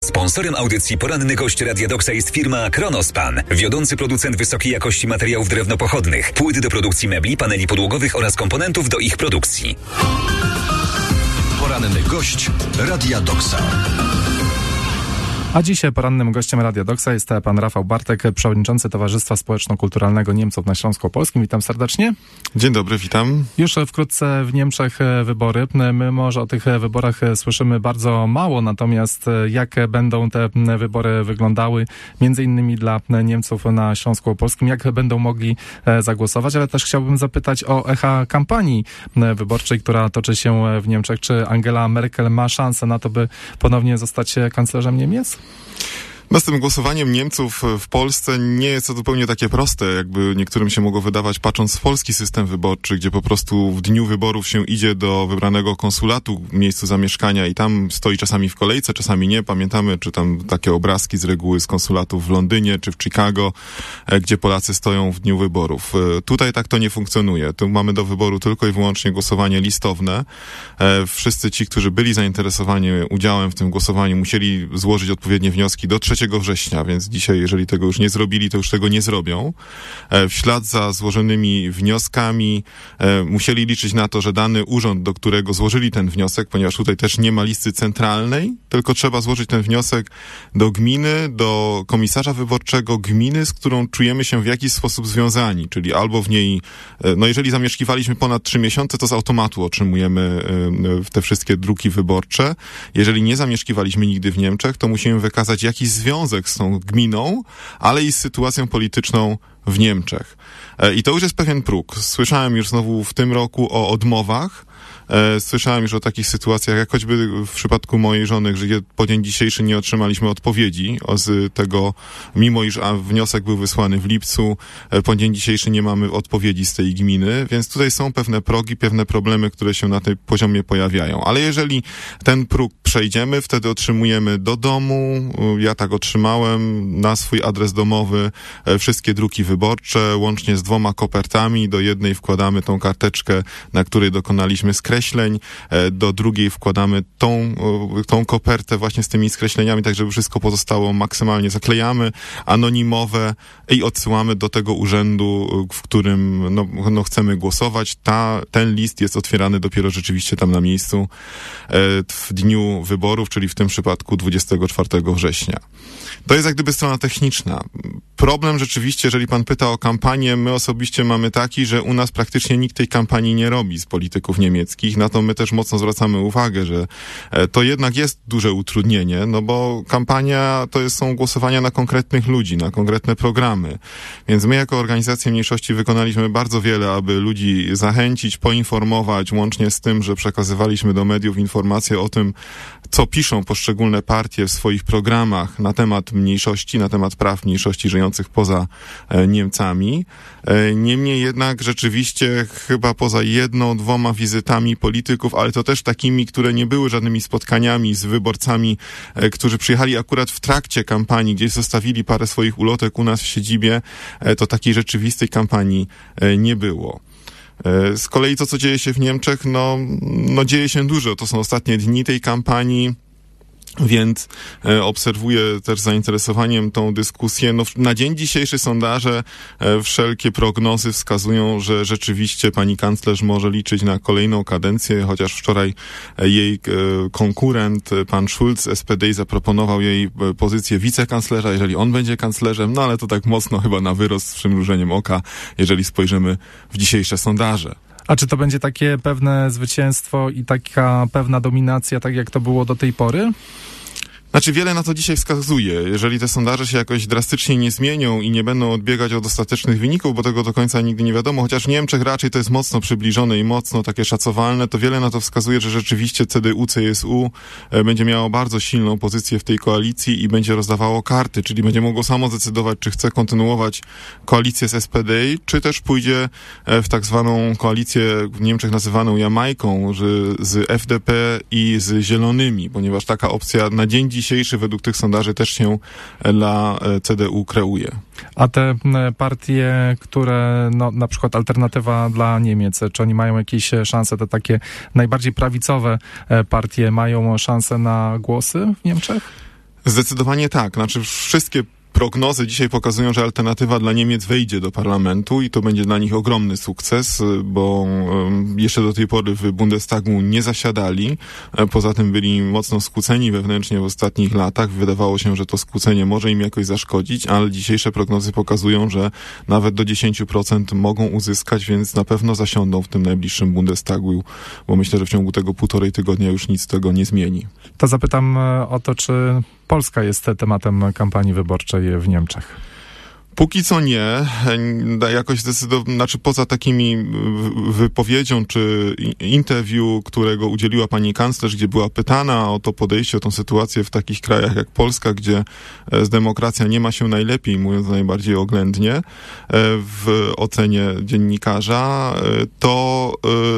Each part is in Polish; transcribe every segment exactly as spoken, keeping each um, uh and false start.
Sponsorem audycji Poranny Gość Radia Doksa jest firma Kronospan, wiodący producent wysokiej jakości materiałów drewnopochodnych, płyt do produkcji mebli, paneli podłogowych oraz komponentów do ich produkcji. Poranny Gość Radia Doksa. A dzisiaj porannym gościem Radia Doksa jest pan Rafał Bartek, przewodniczący Towarzystwa Społeczno-Kulturalnego Niemców na Śląsku Opolskim. Witam serdecznie. Dzień dobry, witam. Już wkrótce w Niemczech wybory. My może o tych wyborach słyszymy bardzo mało, natomiast jak będą te wybory wyglądały, między innymi dla Niemców na Śląsku Opolskim, jak będą mogli zagłosować, ale też chciałbym zapytać o echa kampanii wyborczej, która toczy się w Niemczech. Czy Angela Merkel ma szansę na to, by ponownie zostać kanclerzem Niemiec? No z tym głosowaniem Niemców w Polsce nie jest to zupełnie takie proste, jakby niektórym się mogło wydawać, patrząc w polski system wyborczy, gdzie po prostu w dniu wyborów się idzie do wybranego konsulatu w miejscu zamieszkania i tam stoi czasami w kolejce, czasami nie. Pamiętamy, czy tam takie obrazki z reguły z konsulatów w Londynie czy w Chicago, gdzie Polacy stoją w dniu wyborów. Tutaj tak to nie funkcjonuje. Tu mamy do wyboru tylko i wyłącznie głosowanie listowne. Wszyscy ci, którzy byli zainteresowani udziałem w tym głosowaniu, musieli złożyć odpowiednie wnioski do trzeciego września, więc dzisiaj, jeżeli tego już nie zrobili, to już tego nie zrobią. W ślad za złożonymi wnioskami musieli liczyć na to, że dany urząd, do którego złożyli ten wniosek, ponieważ tutaj też nie ma listy centralnej, tylko trzeba złożyć ten wniosek do gminy, do komisarza wyborczego gminy, z którą czujemy się w jakiś sposób związani, czyli albo w niej, no jeżeli zamieszkiwaliśmy ponad trzy miesiące, to z automatu otrzymujemy te wszystkie druki wyborcze. Jeżeli nie zamieszkiwaliśmy nigdy w Niemczech, to musimy wykazać jakiś związek związek z tą gminą, ale i z sytuacją polityczną w Niemczech. I to już jest pewien próg. Słyszałem już znowu w tym roku o odmowach. Słyszałem już o takich sytuacjach, jak choćby w przypadku mojej żony, że po dzień dzisiejszy nie otrzymaliśmy odpowiedzi z tego, mimo iż wniosek był wysłany w lipcu, po dzień dzisiejszy nie mamy odpowiedzi z tej gminy, więc tutaj są pewne progi, pewne problemy, które się na tym poziomie pojawiają. Ale jeżeli ten próg przejdziemy, wtedy otrzymujemy do domu, ja tak otrzymałem, na swój adres domowy wszystkie druki wyborcze, łącznie z dwoma kopertami. Do jednej wkładamy tą karteczkę, na której dokonaliśmy skreśleń, do drugiej wkładamy tą, tą kopertę właśnie z tymi skreśleniami, tak żeby wszystko pozostało maksymalnie, zaklejamy, anonimowe i odsyłamy do tego urzędu, w którym no, no chcemy głosować. Ta, ten list jest otwierany dopiero rzeczywiście tam na miejscu w dniu wyborów, czyli w tym przypadku dwudziestego czwartego września. To jest jak gdyby strona techniczna. Problem rzeczywiście, jeżeli pan pyta o kampanię, my osobiście mamy taki, że u nas praktycznie nikt tej kampanii nie robi z polityków niemieckich. Na to my też mocno zwracamy uwagę, że to jednak jest duże utrudnienie, no bo kampania to jest, są głosowania na konkretnych ludzi, na konkretne programy. Więc my jako organizacja mniejszości wykonaliśmy bardzo wiele, aby ludzi zachęcić, poinformować, łącznie z tym, że przekazywaliśmy do mediów informacje o tym, co piszą poszczególne partie w swoich programach na temat mniejszości, na temat praw mniejszości żyjących poza Niemcami. Niemniej jednak rzeczywiście chyba poza jedną, dwoma wizytami polityków, ale to też takimi, które nie były żadnymi spotkaniami z wyborcami, którzy przyjechali akurat w trakcie kampanii, gdzieś zostawili parę swoich ulotek u nas w siedzibie, to takiej rzeczywistej kampanii nie było. Z kolei to, co dzieje się w Niemczech, no, no dzieje się dużo. To są ostatnie dni tej kampanii. Więc e, obserwuję też z zainteresowaniem tą dyskusję. No, na dzień dzisiejszy sondaże, e, wszelkie prognozy wskazują, że rzeczywiście pani kanclerz może liczyć na kolejną kadencję, chociaż wczoraj e, jej e, konkurent, e, pan Schulz z S P D, zaproponował jej e, pozycję wicekanclerza, jeżeli on będzie kanclerzem, no ale to tak mocno chyba na wyrost z przymrużeniem oka, jeżeli spojrzymy w dzisiejsze sondaże. A czy to będzie takie pewne zwycięstwo i taka pewna dominacja, tak jak to było do tej pory? Znaczy wiele na to dzisiaj wskazuje. Jeżeli te sondaże się jakoś drastycznie nie zmienią i nie będą odbiegać od ostatecznych wyników, bo tego do końca nigdy nie wiadomo, chociaż w Niemczech raczej to jest mocno przybliżone i mocno takie szacowalne, to wiele na to wskazuje, że rzeczywiście C D U, C S U będzie miało bardzo silną pozycję w tej koalicji i będzie rozdawało karty, czyli będzie mogło samo zdecydować, czy chce kontynuować koalicję z S P D, czy też pójdzie w tak zwaną koalicję w Niemczech nazywaną Jamajką, że z F D P i z Zielonymi, ponieważ taka opcja na dzień dzisiejszy według tych sondaży też się dla C D U kreuje. A te partie, które, no, na przykład Alternatywa dla Niemiec, czy oni mają jakieś szanse, te takie najbardziej prawicowe partie mają szansę na głosy w Niemczech? Zdecydowanie tak. Znaczy wszystkie prognozy dzisiaj pokazują, że alternatywa dla Niemiec wejdzie do parlamentu i to będzie dla nich ogromny sukces, bo jeszcze do tej pory w Bundestagu nie zasiadali. Poza tym byli mocno skłóceni wewnętrznie w ostatnich latach. Wydawało się, że to skłócenie może im jakoś zaszkodzić, ale dzisiejsze prognozy pokazują, że nawet do dziesięć procent mogą uzyskać, więc na pewno zasiądą w tym najbliższym Bundestagu, bo myślę, że w ciągu tego półtorej tygodnia już nic tego nie zmieni. To zapytam o to, czy Polska jest tematem kampanii wyborczej w Niemczech. Póki co nie, jakoś zdecydowanie, znaczy poza takimi wypowiedzią czy interview, którego udzieliła pani kanclerz, gdzie była pytana o to podejście, o tą sytuację w takich krajach jak Polska, gdzie z demokracja nie ma się najlepiej, mówiąc najbardziej oględnie, w ocenie dziennikarza, to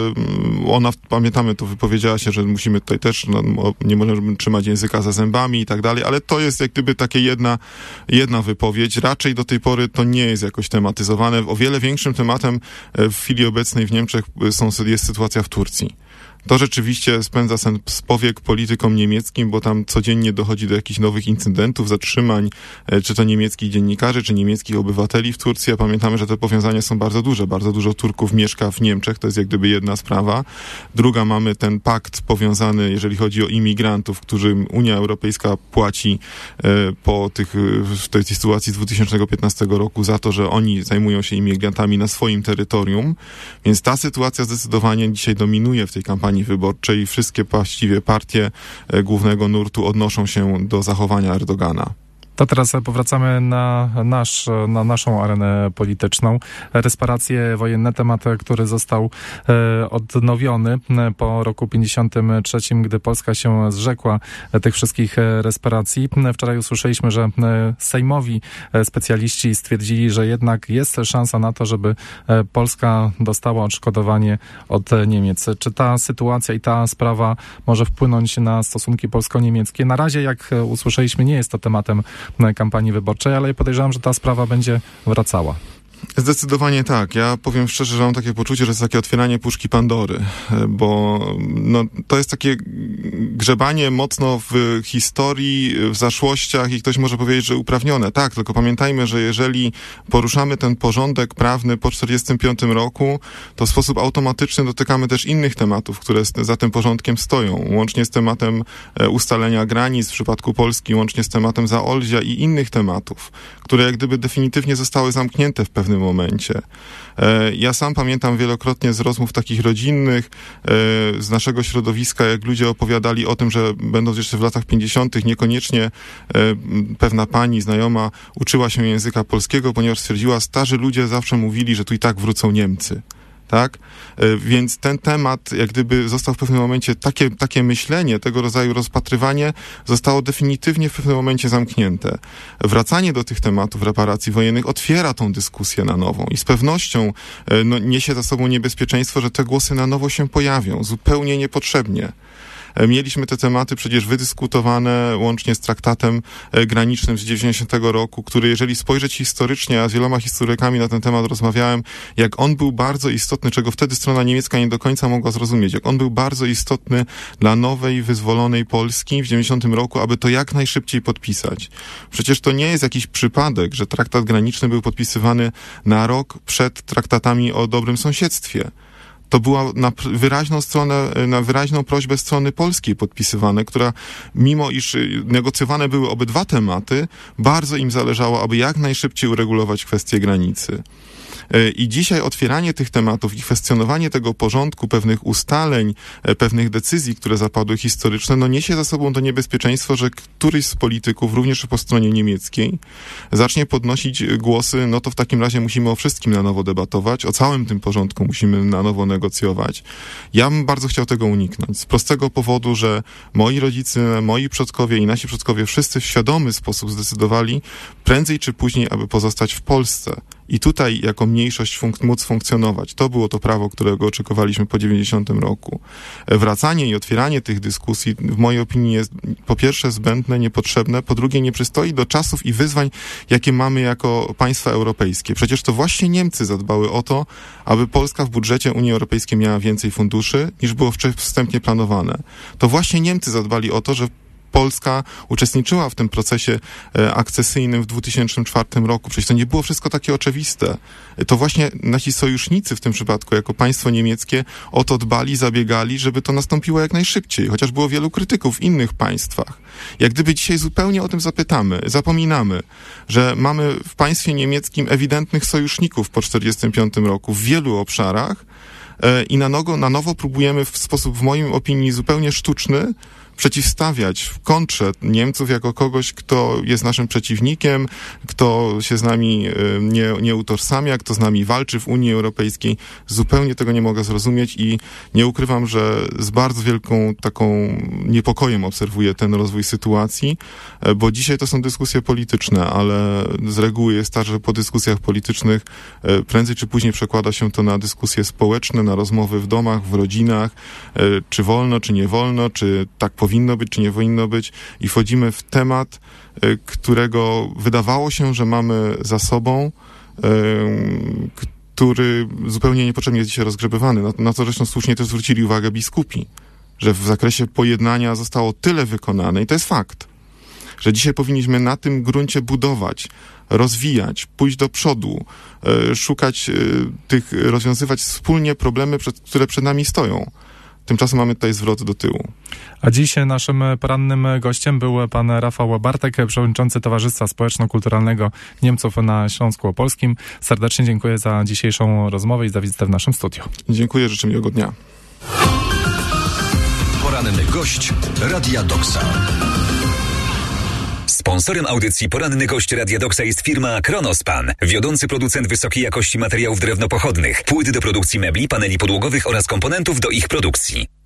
ona, pamiętamy, to wypowiedziała się, że musimy tutaj też, no, nie możemy trzymać języka za zębami i tak dalej, ale to jest jak gdyby takie jedna, jedna wypowiedź. Raczej do tej pory to nie jest jakoś tematyzowane. O wiele większym tematem w chwili obecnej w Niemczech są, jest sytuacja w Turcji. To rzeczywiście spędza sen z powiek politykom niemieckim, bo tam codziennie dochodzi do jakichś nowych incydentów, zatrzymań, czy to niemieckich dziennikarzy, czy niemieckich obywateli w Turcji. A pamiętamy, że te powiązania są bardzo duże. Bardzo dużo Turków mieszka w Niemczech, to jest jak gdyby jedna sprawa. Druga, mamy ten pakt powiązany, jeżeli chodzi o imigrantów, którym Unia Europejska płaci po tych, w tej sytuacji z dwa tysiące piętnastego roku za to, że oni zajmują się imigrantami na swoim terytorium. Więc ta sytuacja zdecydowanie dzisiaj dominuje w tej kampanii wyborczej. Wszystkie właściwie partie głównego nurtu odnoszą się do zachowania Erdogana. To teraz powracamy na, nasz, na naszą arenę polityczną. Resparacje wojenne, temat, który został e, odnowiony po roku pięćdziesiątym trzecim, gdy Polska się zrzekła tych wszystkich resparacji. Wczoraj usłyszeliśmy, że sejmowi specjaliści stwierdzili, że jednak jest szansa na to, żeby Polska dostała odszkodowanie od Niemiec. Czy ta sytuacja i ta sprawa może wpłynąć na stosunki polsko-niemieckie? Na razie, jak usłyszeliśmy, nie jest to tematem kampanii wyborczej, ale podejrzewam, że ta sprawa będzie wracała. Zdecydowanie tak. Ja powiem szczerze, że mam takie poczucie, że to jest takie otwieranie puszki Pandory, bo no, to jest takie grzebanie mocno w historii, w zaszłościach i ktoś może powiedzieć, że uprawnione. Tak, tylko pamiętajmy, że jeżeli poruszamy ten porządek prawny po czterdziestym piątym roku, to w sposób automatyczny dotykamy też innych tematów, które za tym porządkiem stoją. Łącznie z tematem ustalenia granic w przypadku Polski, łącznie z tematem Zaolzia i innych tematów, które jak gdyby definitywnie zostały zamknięte w pewnym momencie. Ja sam pamiętam wielokrotnie z rozmów takich rodzinnych, z naszego środowiska, jak ludzie opowiadali o tym, że będąc jeszcze w latach pięćdziesiątych niekoniecznie pewna pani, znajoma uczyła się języka polskiego, ponieważ stwierdziła, starzy ludzie zawsze mówili, że tu i tak wrócą Niemcy. Tak? Więc ten temat, jak gdyby został w pewnym momencie, takie, takie myślenie, tego rodzaju rozpatrywanie zostało definitywnie w pewnym momencie zamknięte. Wracanie do tych tematów reparacji wojennych otwiera tą dyskusję na nowo i z pewnością no, niesie za sobą niebezpieczeństwo, że te głosy na nowo się pojawią, zupełnie niepotrzebnie. Mieliśmy te tematy przecież wydyskutowane łącznie z traktatem granicznym z dziewięćdziesiątego roku, który jeżeli spojrzeć historycznie, a z wieloma historykami na ten temat rozmawiałem, jak on był bardzo istotny, czego wtedy strona niemiecka nie do końca mogła zrozumieć, jak on był bardzo istotny dla nowej, wyzwolonej Polski w dziewięćdziesiątym roku, aby to jak najszybciej podpisać. Przecież to nie jest jakiś przypadek, że traktat graniczny był podpisywany na rok przed traktatami o dobrym sąsiedztwie. To była na wyraźną stronę, na wyraźną prośbę strony polskiej podpisywane, która mimo iż negocjowane były obydwa tematy, bardzo im zależało, aby jak najszybciej uregulować kwestię granicy. I dzisiaj otwieranie tych tematów i kwestionowanie tego porządku, pewnych ustaleń, pewnych decyzji, które zapadły historyczne, no niesie za sobą to niebezpieczeństwo, że któryś z polityków, również po stronie niemieckiej, zacznie podnosić głosy, no to w takim razie musimy o wszystkim na nowo debatować, o całym tym porządku musimy na nowo negocjować. Ja bym bardzo chciał tego uniknąć. Z prostego powodu, że moi rodzice, moi przodkowie i nasi przodkowie wszyscy w świadomy sposób zdecydowali prędzej czy później, aby pozostać w Polsce. I tutaj jako mniejszość funk- móc funkcjonować. To było to prawo, którego oczekiwaliśmy po dziewięćdziesiątym roku. Wracanie i otwieranie tych dyskusji w mojej opinii jest po pierwsze zbędne, niepotrzebne, po drugie nie przystoi do czasów i wyzwań, jakie mamy jako państwa europejskie. Przecież to właśnie Niemcy zadbały o to, aby Polska w budżecie Unii Europejskiej miała więcej funduszy, niż było wstępnie planowane. To właśnie Niemcy zadbali o to, że Polska uczestniczyła w tym procesie akcesyjnym w dwa tysiące czwartym roku. Przecież to nie było wszystko takie oczywiste. To właśnie nasi sojusznicy w tym przypadku, jako państwo niemieckie, o to dbali, zabiegali, żeby to nastąpiło jak najszybciej, chociaż było wielu krytyków w innych państwach. Jak gdyby dzisiaj zupełnie o tym zapytamy, zapominamy, że mamy w państwie niemieckim ewidentnych sojuszników po czterdziestym piątym roku w wielu obszarach i na nowo, na nowo próbujemy w sposób, w moim opinii, zupełnie sztuczny przeciwstawiać w kontrze Niemców jako kogoś, kto jest naszym przeciwnikiem, kto się z nami nie, nie utożsamia, kto z nami walczy w Unii Europejskiej. Zupełnie tego nie mogę zrozumieć i nie ukrywam, że z bardzo wielką taką niepokojem obserwuję ten rozwój sytuacji, bo dzisiaj to są dyskusje polityczne, ale z reguły jest tak, że po dyskusjach politycznych prędzej czy później przekłada się to na dyskusje społeczne, na rozmowy w domach, w rodzinach, czy wolno, czy nie wolno, czy tak powinno być, czy nie powinno być i wchodzimy w temat, którego wydawało się, że mamy za sobą, który zupełnie niepotrzebnie jest dzisiaj rozgrzebywany. Na, na co zresztą słusznie też zwrócili uwagę biskupi, że w zakresie pojednania zostało tyle wykonane i to jest fakt, że dzisiaj powinniśmy na tym gruncie budować, rozwijać, pójść do przodu, szukać tych, rozwiązywać wspólnie problemy, które przed nami stoją. Tymczasem mamy tutaj zwrot do tyłu. A dziś naszym porannym gościem był pan Rafał Bartek, przewodniczący Towarzystwa Społeczno-Kulturalnego Niemców na Śląsku Opolskim. Serdecznie dziękuję za dzisiejszą rozmowę i za wizytę w naszym studiu. Dziękuję, życzę miłego dnia. Poranny gość Radia Doksa. Sponsorem audycji Poranny Gość Radia Doksa jest firma Kronospan, wiodący producent wysokiej jakości materiałów drewnopochodnych, płyt do produkcji mebli, paneli podłogowych oraz komponentów do ich produkcji.